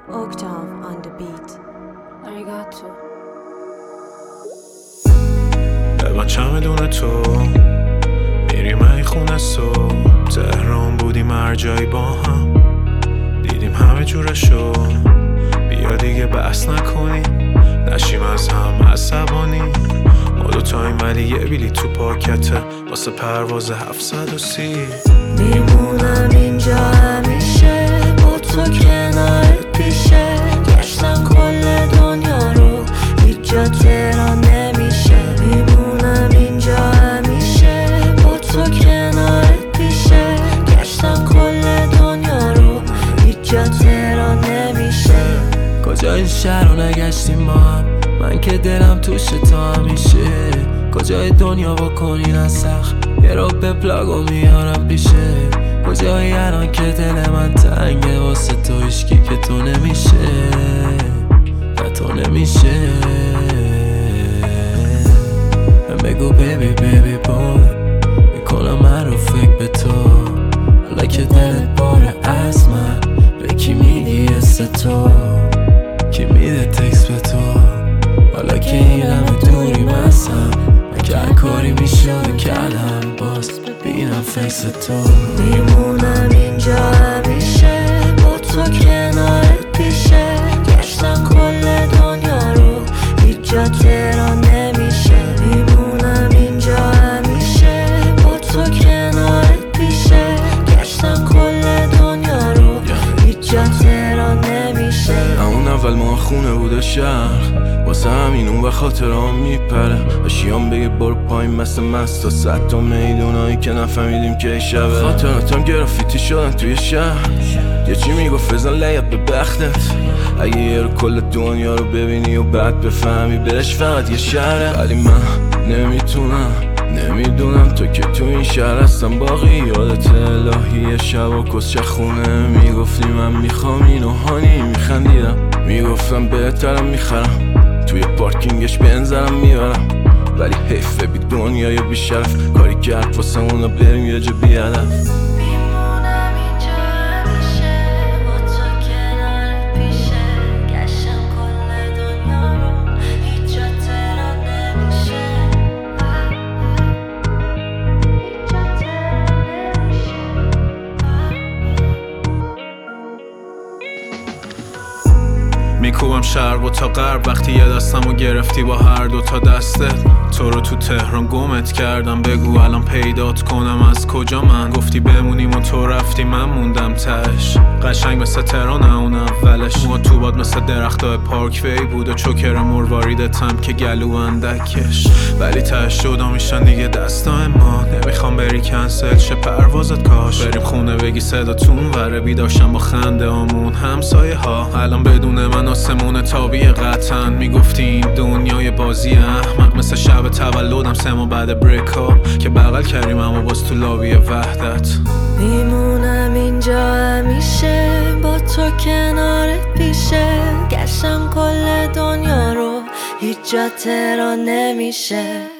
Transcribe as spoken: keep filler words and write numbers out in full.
Octave on the beat. Arigato. ببن چمدون تو میریم ای خونه صبح. تهران بودیم هر جایی با هم، دیدیم همه جورشو. بیا دیگه بحث نکنیم، نشیم از هم عصبانی. ما دوتاییم ولی یه بلیط تو پاکته واسه پرواز هفتصد و سی. میمونم اینجا همیشه با تو کنارت پیشه. گشتم کل دنیا رو هیچ جا تهران نمیشه. میمونم اینجا همیشه با تو کنارت پیشه. گشتم کل دنیا رو هیچ جا تهران نمیشه. کجا این شهر رو نگشتیم ما هم، من که دلم توش تا همیشه. کجای دنیا بکنین از سخت یه رو به پلاگو میارم پیشه. کجایی الان که دل من تنگه واسه تو هیچکی که تو نمیشه. نه تو نمیشه. من بگو بیبی بیبی بوی، میکنم من رو فکر به تو. حالا که دلت باره از من، به کی میگی است تو؟ کی میده تکس به تو؟ حالا که این همه دوری مسم، من که هر کاری میشد کردم باز ببینم فکس تو. میمونم اینجا همیشه با تو کنارت پیشه. گشتم کل دنیا رو هیچ جا تهران نمیشه. میمونم اینجا همیشه با تو کنارت پیشه. گشتم کل دنیا رو هیچ جا تهران نمیشه. اون اول ما خونه بوده شهر، واسه همین اون و خاطرام میپره. اشیام بگه برو پایین مثل مست تا صد تا میدونایی که نفهمیدیم که شبه. خاطراتم گرافیتی شدن توی شهر، یه چی میگفت بزن لیت به بختت. اگه یه رو کل دنیا رو ببینی و بعد بفهمی برش فقط یه شهره. ولی من نمیتونم نمیدونم تو که تو این شهر هستم باقی یادت الهی. شب و کسچه خونه میگفتی من میخوام اینو هانی. میخندیدم میگفتم بهترم میخرم، توی پارکینگش بنزرم میارم. ولی حیف بی دنیای بی شرف، کاری کرد واسه اونا بریم یه جا بی هدف. میکوبم شرق و تا غرب وقتی یه دستمو گرفتی با هر دو تا دستت. تو رو تو تهران گمت کردم، بگو الان پیدات کنم از کجا. من گفتی بمونیم و تو رفتی من موندم تهش. قشنگ مثل تهران اون اولش، ما تو باد مثل درختای پارک وی بود و چوکر مرواریدتم که گلو اندکش. ولی تهش جدا میشن دیگه دستای ما. نمیخوام بری کنسل شه پروازت، کاش بریم خونه بگی صداتون وره. بیداشم با خنده آمون همسایه ها، الان بدون من آسمون تابی قطعا. میگفتی این دنیای بازی احمق، مثل شب تولدم سه ماه بعد بریک ها که بغل کردیم اما باز تو لابی وحدت. میمونم اینجا همیشه با تو کنارت پیشه. گشتم کل دنیا رو هیچ جا تهران نمیشه.